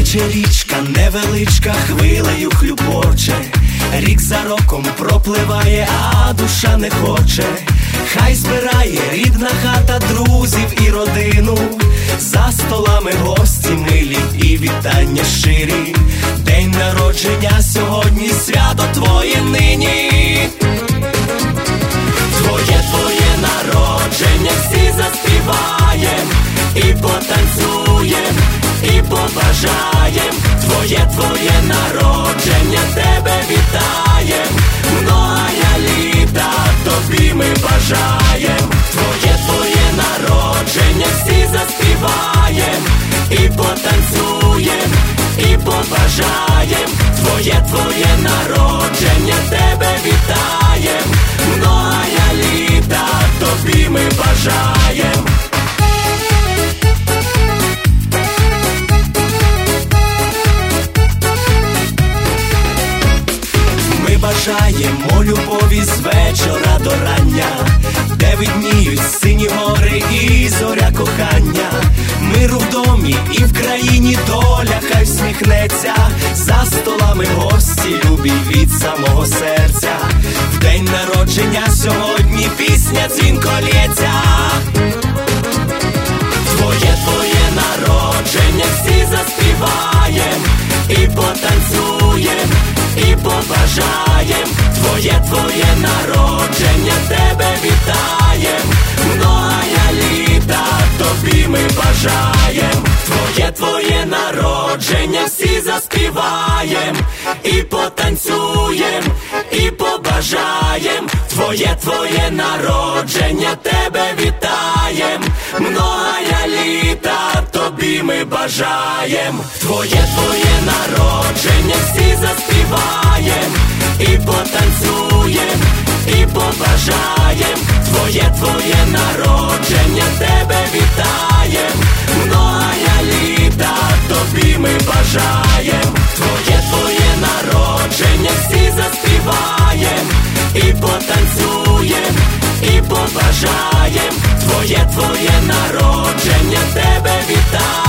тече річка, невеличка, хвилею хлюпоче. Рік за роком пропливає, а душа не хоче. Хай збирає рідна хата друзів і родину, за столами гості милі і вітання щирі. День народження сьогодні, свято твоє нині. Твоє народження, всі заспіваєм і потанцюєм, і побажаєм. Твоє народження, тебе вітаєм. Многая літа тобі ми бажаєм. Твоє народження, всі заспіваєм і потанцюєм, і побажаєм. Твоє народження, тебе вітаєм. Многая літа тобі ми бажаєм. Ми бажаємо любові з вечора до рання, де видніють сині гори і зоря кохання. Миру в домі і в країні, доля хай всміхнеться. За столами гості любі від самого серця. В день народження сьогодні пісня дзвінко лється. Твоє народження, всі заспіваєм і потанцюєм, і побажаєм. Твоє народження, тебе вітаєм. Многая літа тобі ми бажаєм. Твоє народження, всі заспіваєм і потанцюєм, і побажаєм. Твоє народження, тебе вітаєм. Многая літа тобі ми бажаєм. Твоє народження, всі заспіваєм і потанцюєм, і побажаєм. Твоє народження, тебе вітаєм. Многая літа тобі ми бажаєм. Твоє народження, всі заспіваєм і потанцюєм, і побажаєм. Твоє народження, тебе вітаєм.